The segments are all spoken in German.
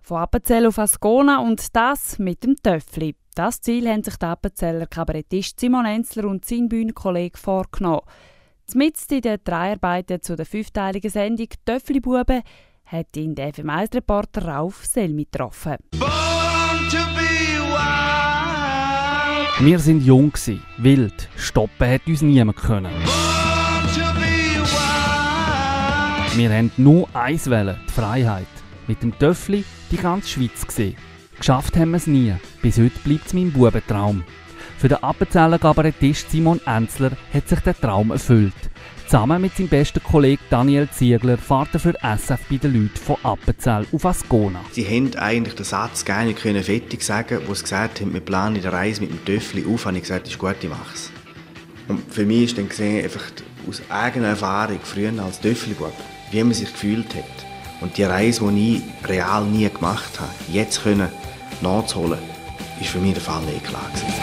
Von Appenzell auf Ascona und das mit dem Töffli. Das Ziel haben sich der Appenzeller Kabarettist Simon Enzler und sein Bühnenkollege vorgenommen. Mitten in den Dreharbeiten zu der 5-teiligen Sendung «Töffli-Bube» hat ihn der FM1-Reporter Rauf Selmi getroffen. Wir waren jung, wild. Stoppen hat uns niemand können. Wir wollten nur eins, die Freiheit. Mit dem Töffli die ganze Schweiz gesehen. Geschafft haben wir es nie. Bis heute bleibt es mein Bubentraum. Für den Appenzeller Kabarettist Simon Enzler hat sich der Traum erfüllt. Zusammen mit seinem besten Kollegen Daniel Ziegler fährt er für SF bei den Leuten von Appenzell auf Ascona. Sie haben eigentlich den Satz gar nicht fertig sagen, wo sie gesagt haben, wir planen die Reise mit dem Töffli auf. Habe ich gesagt, das ist gut, ich mache es. Und für mich ist dann gesehen, einfach aus eigener Erfahrung, früher als Töffli-Bub, wie man sich gefühlt hat. Und die Reise, die ich real nie gemacht habe, jetzt nachzuholen, ist für mich der Fall nicht klar gewesen.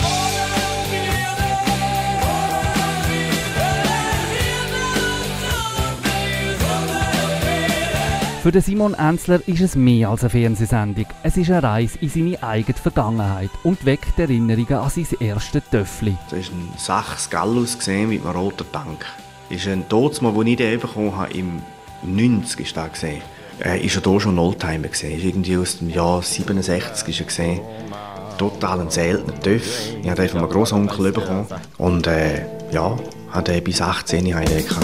Für den Simon Enzler ist es mehr als eine Fernsehsendung. Es ist eine Reise in seine eigene Vergangenheit und weckt Erinnerungen an sein erstes Töffli. Das war ein Sachs Gallus mit einem roten Tank. Das ist ein Todsmann, den ich bekommen habe, im 90 ist das gesehen. Ist er hier schon ein Oldtimer gesehen? Ist irgendwie aus dem Jahr 67 ist er gesehen. Total ein seltener Töff. Ich habe den von einem Grossonkel bekommen. Und hatte den bis 18 Jahre gehabt.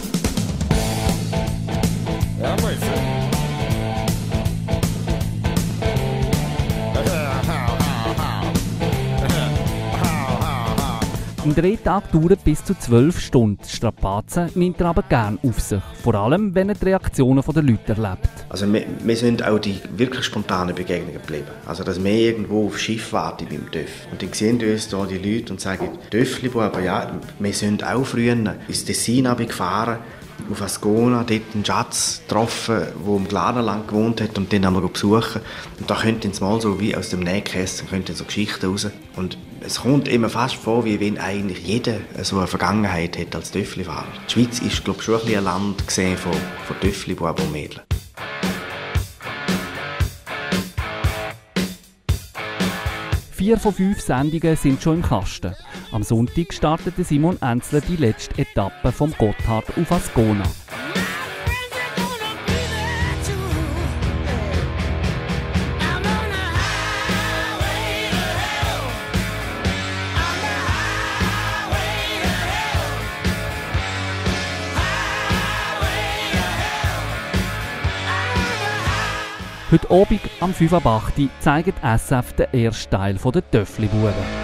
Ein Drehtag dauert bis zu 12 Stunden. Strapazen nimmt er aber gerne auf sich. Vor allem, wenn er die Reaktionen der Leute erlebt. Also wir sind auch die wirklich spontanen Begegnungen geblieben. Also dass wir irgendwo auf Schiff warten beim Töff. Und dann sehen uns da die Leute und sagen, Töffli-Bub, ja, wir sind auch früher ins Tessin gefahren, auf Ascona, dort einen Schatz getroffen, der im Gladenland gewohnt hat und den haben wir besuchen. Und da könnten sie mal so wie aus dem Nähkästchen so Geschichten raus. Und es kommt immer fast vor, wie wenn eigentlich jeder so eine Vergangenheit hat als Töffli-Fahrer. Die Schweiz ist, glaube ich, schon ein Land gesehen von Töffli-Buben und Mädchen. 4 von 5 Sendungen sind schon im Kasten. Am Sonntag startete Simon Enzler die letzte Etappe vom Gotthard auf Ascona. Heute Abend am 5 ab 8 zeigt SF den ersten Teil der Töffli-Bube.